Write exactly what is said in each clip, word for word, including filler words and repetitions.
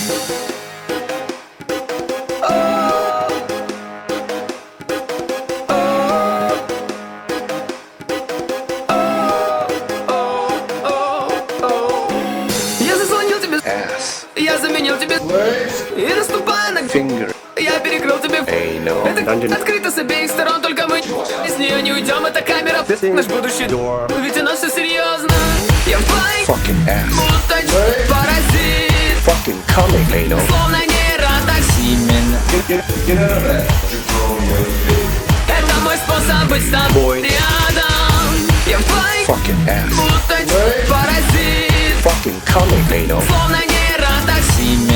Я заслонил тебе ass, я заменил тебе и наступая на finger, я перекрыл тебе anal, это открыто с обеих сторон, только мы с нее не уйдем, это камера наш будущий ведь у нас все серьезно. Я в твоей fucking ass, будто паразит, fucking coming, anal, словно нейротоксин. Это мой способ быть с тобой рядом. Я в твоей fucking ass, будто паразит, fucking coming, anal, словно нейротоксин.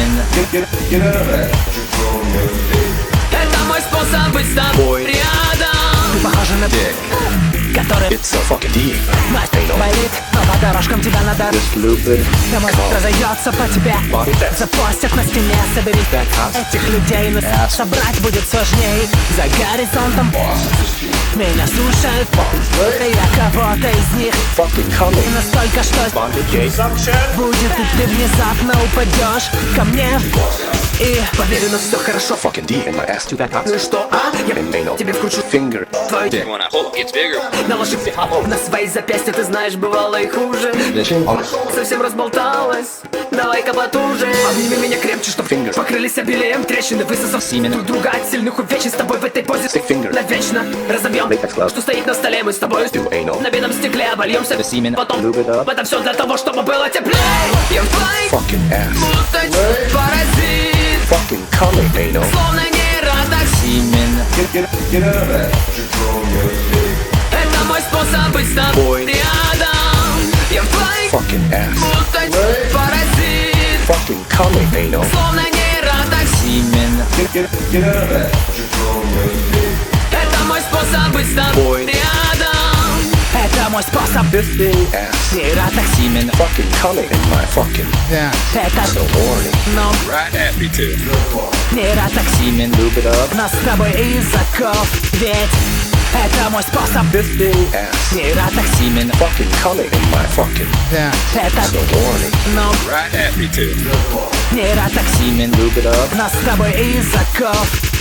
Это мой способ быть с тобой рядом. Похоже на dick, который it's so fucking deep, мать anal, болит, но по дорожкам тебя надо. this lupin, Я мозг разойдется по тебе. Запостят на стене, собери этих людей, но собрать будет сложней. За горизонтом меня слушают, я кого-то из них fucking coming, настолько, что bonded gay, будет, и ты внезапно упадешь ко мне. И поверь, у нас все хорошо. fucking deep in my ass, to that cock, Ну и что, а? Я and anal, тебе вкручу finger, твою dick, When I hope gets bigger. наложи на свои запястья, ты знаешь, бывало и хуже. Совсем разболталась, давай-ка потуже. Обними меня крепче, чтоб Finger. покрылись обилием трещины, высосав друг друга от сильных увечий. С тобой в этой позе Stick finger. навечно разобьем, Latex glove. что стоит на столе, мы с тобой Do anal. на бедном стекле обольемся. semen. Потом Lube it up. это все для того, чтобы было теплее. Я в твоей fucking ass, будто паразит, fucking coming, anal, словно нейротоксин. Это мой способ быть с тобой рядом. Я в твоей fucking ass, будто паразит, fucking coming, anal, словно нейротоксин. Это мой способ быть с тобой рядом. это мой способ. fisting ass, Нейротоксин. fucking coming in my fucking, Это so horny, но Right at me too. нейротоксин. lube it up, Нас с тобой языков, ведь это мой способ. fisting ass, Нейротоксин. fucking coming in my fucking, Это so horny, но Right at me too. нейротоксин. lube it up, Нас с тобой языков,